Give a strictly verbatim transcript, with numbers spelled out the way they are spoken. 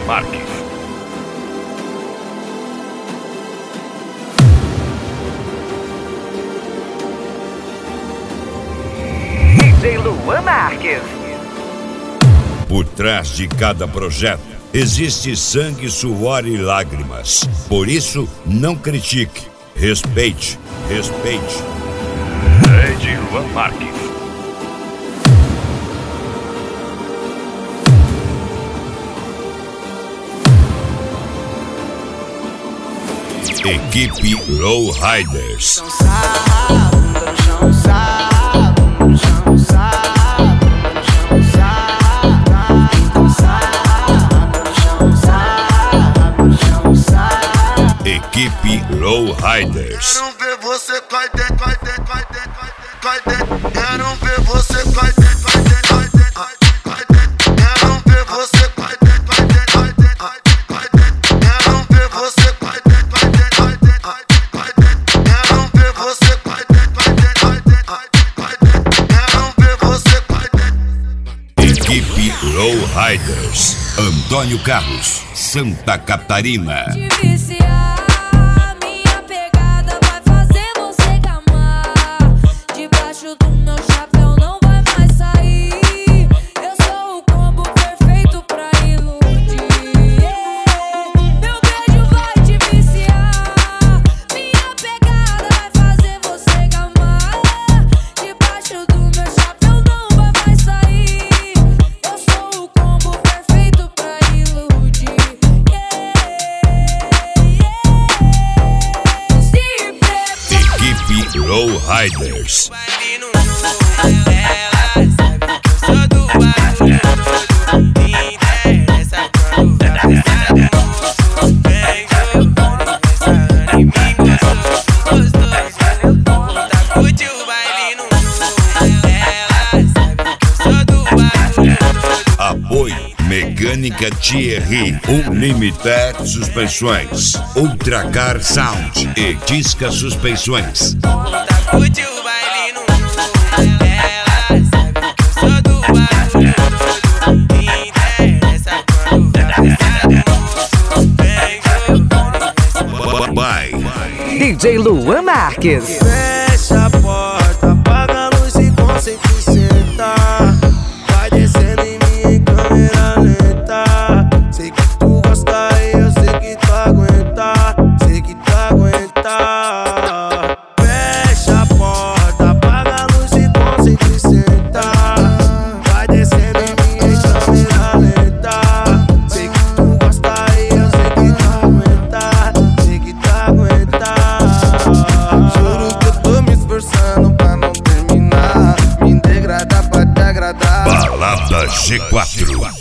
Marques. D J Luan Marques. Por trás de cada projeto existe sangue, suor e lágrimas. Por isso, não critique, respeite, respeite. D J Luan Marques. Equipe Low Riders. Equipe Low Riders. Quero ver você cai dentro, cai dentro, cai dentro, cai dentro. Quero ver você cai dentro, cai dentro, cai dentro, cai dentro. Quero ver você cai dentro, cai dentro, cai dentro, cai dentro. Quero ver você cai dentro, cai dentro, cai dentro, cai dentro. Quero ver você cai dentro, cai dentro, cai dentro, cai dentro. Quero ver você cai dentro. Equipe Low Riders. Antônio Carlos, Santa Catarina. Low Riders. Apoio Mecânica Thierry, Unlimited Suspensões, Ultracar Sound e Disca Suspensões. Bye. D J Luan Marques. Fecha a porta, apaga a luz e concentra e senta. Vai descendo em mim em câmera lenta. Sei que tu gosta e eu sei que tu aguenta. Sei que tu aguenta. Fecha a porta, apaga a luz e concentra e senta. Vai descendo em mim em câmera lenta. Sei que tu gosta e eu sei que tu aguenta. Sei que tu aguenta. Juro que eu tô me esforçando pra não terminar. Me degradar pra te agradar. Balada G quatro.